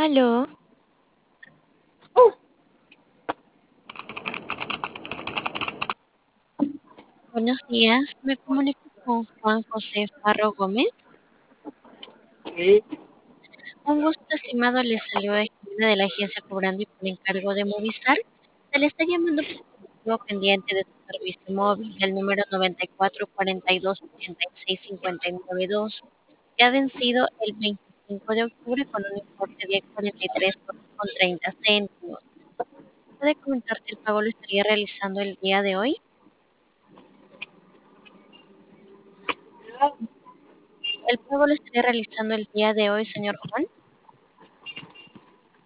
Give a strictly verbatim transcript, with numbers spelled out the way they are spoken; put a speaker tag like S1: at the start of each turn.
S1: Aló, buenos días. Me comunico con Juan José Farro Gómez.
S2: Sí,
S1: Un gusto, estimado. Le saluda Jimena de la agencia cobrando y por encargo de Movistar. Se le está llamando por el motivo pendiente de su servicio móvil, el número noventa y cuatro cuarenta y dos ochenta y seis cincuenta y nueve dos, que ha vencido el veinticinco de octubre con un importe de cuarenta y tres con treinta céntimos. ¿Puede comentar si el pago lo estaría realizando el día de hoy? El pago lo estaría realizando el día de hoy, señor Juan.